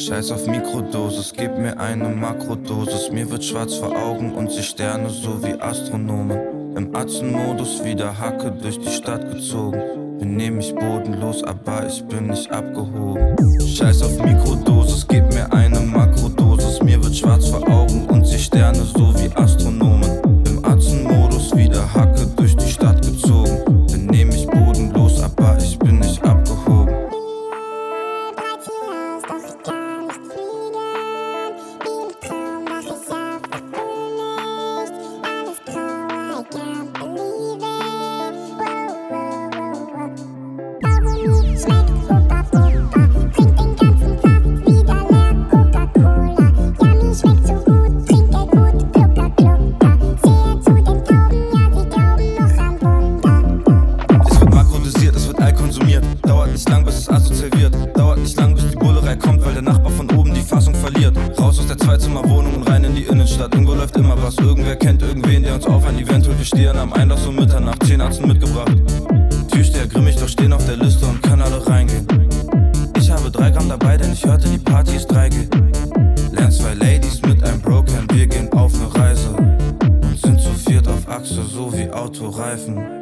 Scheiß auf Mikrodosis, gib mir eine Makrodosis. Mir wird schwarz vor Augen und sehe Sterne so wie Astronomen. Im Atzenmodus wieder Hacke durch die Stadt gezogen. Benehm mich bodenlos, aber ich bin nicht abgehoben. Scheiß auf Mikrodosis, gib mir eine Makrodosis. Mir wird schwarz vor Augen und sehe Sterne so wie Astronomen. Im Atzenmodus wieder Hacke durch die Stadt gezogen. Benehm mich bodenlos, aber ich bin nicht abgehoben. Dauert nicht lang, bis es asozial wird. Dauert nicht lang, bis die Bullerei kommt, weil der Nachbar von oben die Fassung verliert. Raus aus der Zweizimmerwohnung und rein in die Innenstadt. Irgendwo läuft immer was, irgendwer kennt irgendwen, der uns auf ein Event holt. Wir stehen am Einlass um Mitternacht, 10 Arzten mitgebracht. Türsteher grimmig, doch stehen auf der Liste und kann alle reingehen. Ich habe 3 Gramm dabei, denn ich hörte, die Party ist 3G. Lern 2 Ladies mit einem Broken, wir gehen auf ne Reise und sind zu viert auf Achse, so wie Autoreifen.